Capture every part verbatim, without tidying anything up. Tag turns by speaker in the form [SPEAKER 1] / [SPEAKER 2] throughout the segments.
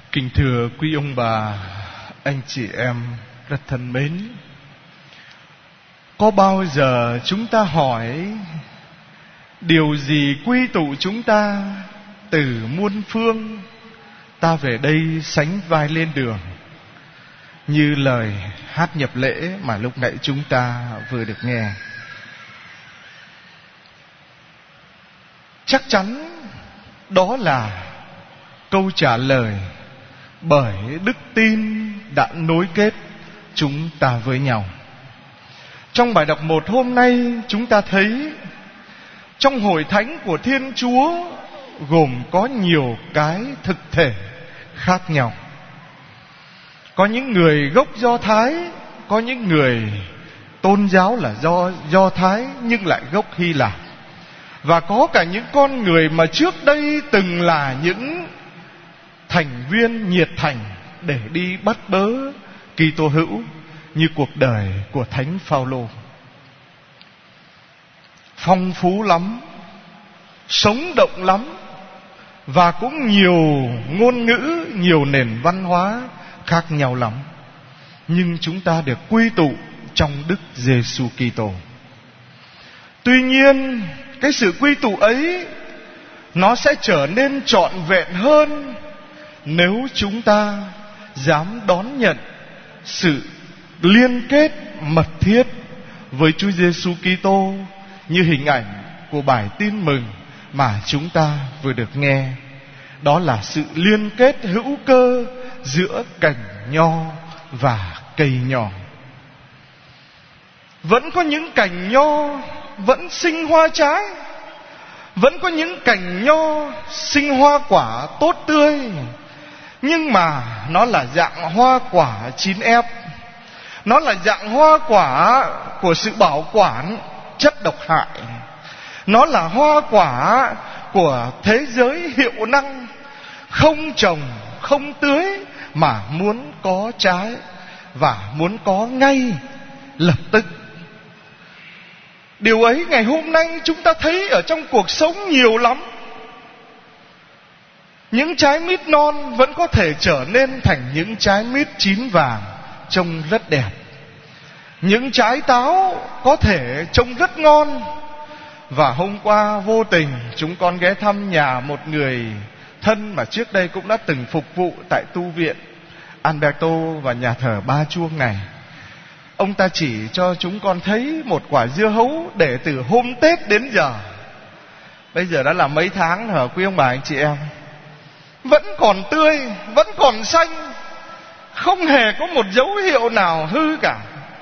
[SPEAKER 1] Kính thưa quý ông bà, anh chị em rất thân mến, có bao giờ chúng ta hỏi điều gì quy tụ chúng ta từ muôn phương ta về đây sánh vai lên đường, như lời hát nhập lễ mà lúc nãy chúng ta vừa được nghe? Chắc chắn đó là câu trả lời bởi đức tin đã nối kết chúng ta với nhau. Trong bài đọc một hôm nay, chúng ta thấy trong hội thánh của Thiên Chúa gồm có nhiều cái thực thể khác nhau. Có những người gốc Do Thái, có những người tôn giáo là do Do Thái nhưng lại gốc Hy Lạp, và có cả những con người mà trước đây từng là những thành viên nhiệt thành để đi bắt bớ Kitô hữu, như cuộc đời của Thánh Phaolô. Phong phú lắm, sống động lắm, và cũng nhiều ngôn ngữ, nhiều nền văn hóa khác nhau lắm. Nhưng chúng ta được quy tụ trong Đức Giêsu Kitô. Tuy nhiên, cái sự quy tụ ấy nó sẽ trở nên trọn vẹn hơn nếu chúng ta dám đón nhận sự liên kết mật thiết với Chúa Giêsu Kitô, như hình ảnh của bài tin mừng mà chúng ta vừa được nghe. Đó là sự liên kết hữu cơ giữa cành nho và cây nho. Vẫn có những cành nho vẫn sinh hoa trái, vẫn có những cành nho sinh hoa quả tốt tươi, nhưng mà nó là dạng hoa quả chín ép. Nó là dạng hoa quả của sự bảo quản chất độc hại. Nó là hoa quả của thế giới hiệu năng, không trồng, không tưới mà muốn có trái, và muốn có ngay lập tức. Điều ấy ngày hôm nay chúng ta thấy ở trong cuộc sống nhiều lắm. Những trái mít non vẫn có thể trở nên thành những trái mít chín vàng, trông rất đẹp. Những trái táo có thể trông rất ngon. Và hôm qua vô tình chúng con ghé thăm nhà một người thân mà trước đây cũng đã từng phục vụ tại tu viện Alberto và nhà thờ Ba Chuông này. Ông ta chỉ cho chúng con thấy một quả dưa hấu để từ hôm Tết đến giờ. Bây giờ đã là mấy tháng hả quý ông bà anh chị em? Vẫn còn tươi, vẫn còn xanh, không hề có một dấu hiệu nào hư cả.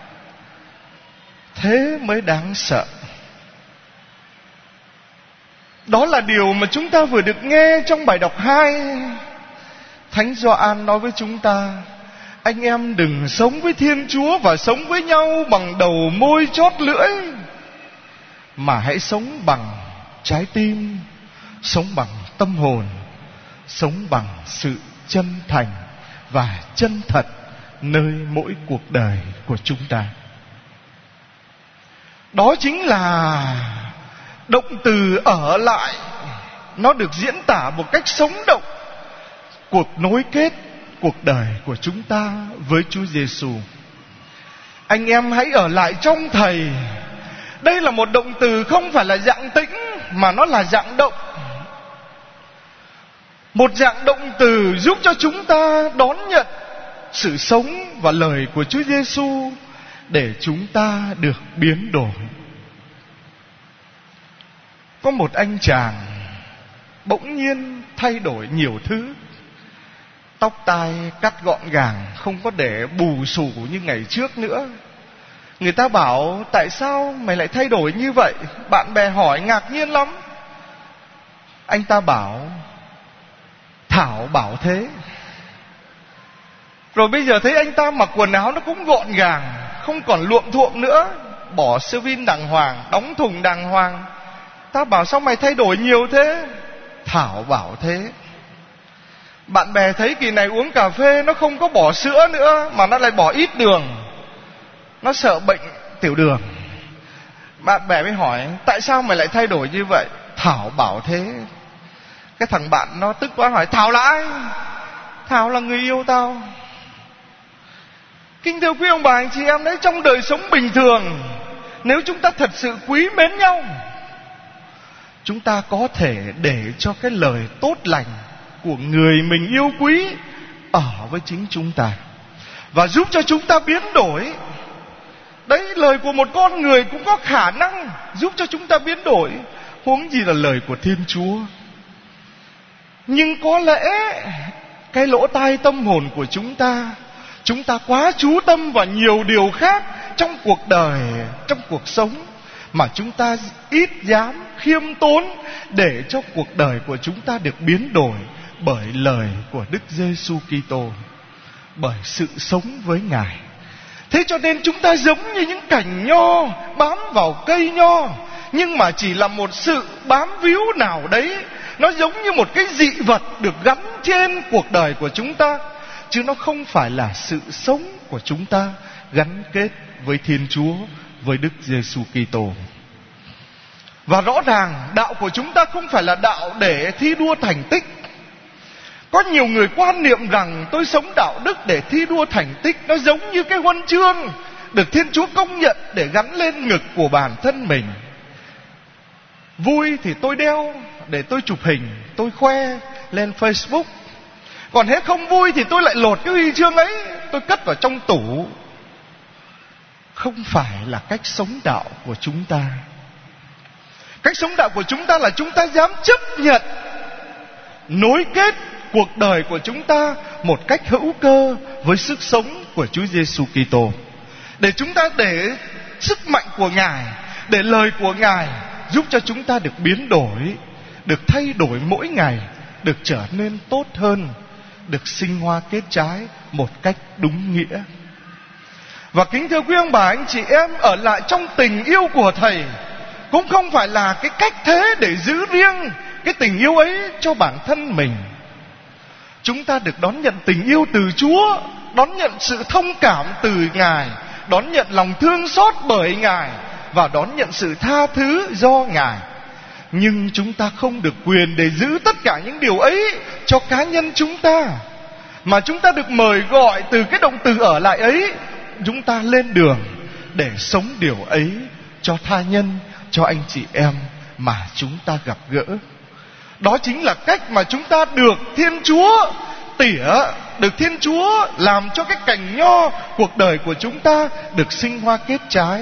[SPEAKER 1] Thế mới đáng sợ. Đó là điều mà chúng ta vừa được nghe trong bài đọc hai. Thánh Gioan nói với chúng ta: anh em đừng sống với Thiên Chúa và sống với nhau bằng đầu môi chót lưỡi, mà hãy sống bằng trái tim, sống bằng tâm hồn, sống bằng sự chân thành và chân thật nơi mỗi cuộc đời của chúng ta. Đó chính là động từ ở lại. Nó được diễn tả một cách sống động cuộc nối kết cuộc đời của chúng ta với Chúa Giêsu. Anh em hãy ở lại trong Thầy. Đây là một động từ không phải là dạng tĩnh, mà nó là dạng động. Một dạng động từ giúp cho chúng ta đón nhận sự sống và lời của Chúa Giêsu để chúng ta được biến đổi. Có một anh chàng bỗng nhiên thay đổi nhiều thứ. Tóc tai cắt gọn gàng, không có để bù xù như ngày trước nữa. Người ta bảo: tại sao mày lại thay đổi như vậy? Bạn bè hỏi ngạc nhiên lắm. Anh ta bảo: Thảo bảo thế. Rồi bây giờ thấy anh ta mặc quần áo nó cũng gọn gàng, không còn luộm thuộm nữa, bỏ sơ vin đàng hoàng, đóng thùng đàng hoàng. Ta bảo: sao mày thay đổi nhiều thế? Thảo bảo thế. Bạn bè thấy kỳ này uống cà phê nó không có bỏ sữa nữa, mà nó lại bỏ ít đường. Nó sợ bệnh tiểu đường. Bạn bè mới hỏi: tại sao mày lại thay đổi như vậy? Thảo bảo thế. Cái thằng bạn nó tức quá hỏi: Thảo là ai? Thảo là người yêu tao. Kính thưa quý ông bà anh chị em đấy, trong đời sống bình thường, nếu chúng ta thật sự quý mến nhau, chúng ta có thể để cho cái lời tốt lành của người mình yêu quý ở với chính chúng ta, và giúp cho chúng ta biến đổi. Đấy, lời của một con người cũng có khả năng giúp cho chúng ta biến đổi, huống gì là lời của Thiên Chúa. Nhưng có lẽ cái lỗ tai tâm hồn của chúng ta, chúng ta quá chú tâm vào nhiều điều khác trong cuộc đời, trong cuộc sống, mà chúng ta ít dám khiêm tốn để cho cuộc đời của chúng ta được biến đổi bởi lời của Đức Giêsu Kitô, bởi sự sống với Ngài. Thế cho nên chúng ta giống như những cành nho bám vào cây nho, nhưng mà chỉ là một sự bám víu nào đấy. Nó giống như một cái dị vật được gắn trên cuộc đời của chúng ta, chứ nó không phải là sự sống của chúng ta gắn kết với Thiên Chúa, với Đức Giêsu Kitô. Và rõ ràng đạo của chúng ta không phải là đạo để thi đua thành tích. Có nhiều người quan niệm rằng tôi sống đạo đức để thi đua thành tích, nó giống như cái huân chương được Thiên Chúa công nhận để gắn lên ngực của bản thân mình. Vui thì tôi đeo để tôi chụp hình, tôi khoe lên Facebook. Còn hết không vui thì tôi lại lột cái huy chương ấy, tôi cất vào trong tủ. Không phải là cách sống đạo của chúng ta. Cách sống đạo của chúng ta là chúng ta dám chấp nhận nối kết cuộc đời của chúng ta một cách hữu cơ với sức sống của Chúa Giêsu Kitô, để chúng ta để sức mạnh của Ngài, để lời của Ngài giúp cho chúng ta được biến đổi, được thay đổi mỗi ngày, được trở nên tốt hơn, được sinh hoa kết trái một cách đúng nghĩa. Và kính thưa quý ông bà anh chị em, ở lại trong tình yêu của Thầy cũng không phải là cái cách thế để giữ riêng cái tình yêu ấy cho bản thân mình. Chúng ta được đón nhận tình yêu từ Chúa, đón nhận sự thông cảm từ Ngài, đón nhận lòng thương xót bởi Ngài, và đón nhận sự tha thứ do Ngài. Nhưng chúng ta không được quyền để giữ tất cả những điều ấy cho cá nhân chúng ta, mà chúng ta được mời gọi từ cái động từ ở lại ấy, chúng ta lên đường để sống điều ấy cho tha nhân, cho anh chị em mà chúng ta gặp gỡ. Đó chính là cách mà chúng ta được Thiên Chúa tỉa, được Thiên Chúa làm cho cái cành nho cuộc đời của chúng ta được sinh hoa kết trái.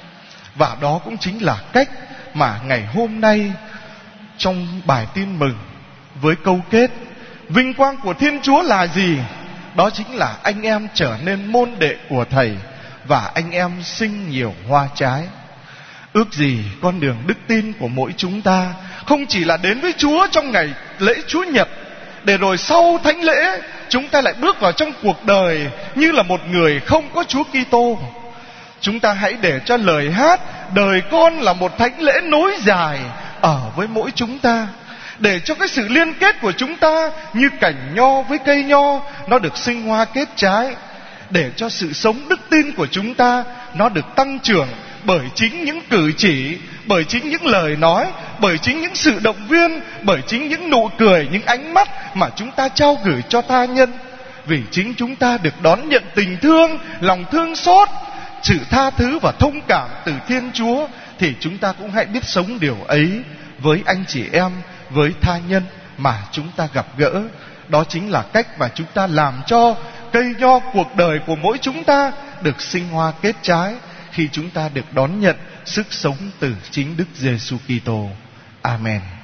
[SPEAKER 1] Và đó cũng chính là cách mà ngày hôm nay trong bài tin mừng với câu kết vinh quang của Thiên Chúa là gì? Đó chính là anh em trở nên môn đệ của Thầy, và anh em sinh nhiều hoa trái. Ước gì con đường đức tin của mỗi chúng ta không chỉ là đến với Chúa trong ngày lễ Chúa Nhật, để rồi sau thánh lễ chúng ta lại bước vào trong cuộc đời như là một người không có Chúa Kitô. Chúng ta hãy để cho lời hát đời con là một thánh lễ nối dài ở với mỗi chúng ta, để cho cái sự liên kết của chúng ta như cành nho với cây nho nó được sinh hoa kết trái, để cho sự sống đức tin của chúng ta nó được tăng trưởng bởi chính những cử chỉ, bởi chính những lời nói, bởi chính những sự động viên, bởi chính những nụ cười, những ánh mắt mà chúng ta trao gửi cho tha nhân. Vì chính chúng ta được đón nhận tình thương, lòng thương xót, sự tha thứ và thông cảm từ Thiên Chúa, thì chúng ta cũng hãy biết sống điều ấy với anh chị em, với tha nhân mà chúng ta gặp gỡ. Đó chính là cách mà chúng ta làm cho cây nho cuộc đời của mỗi chúng ta được sinh hoa kết trái, khi chúng ta được đón nhận sức sống từ chính Đức Giêsu Kitô. Amen.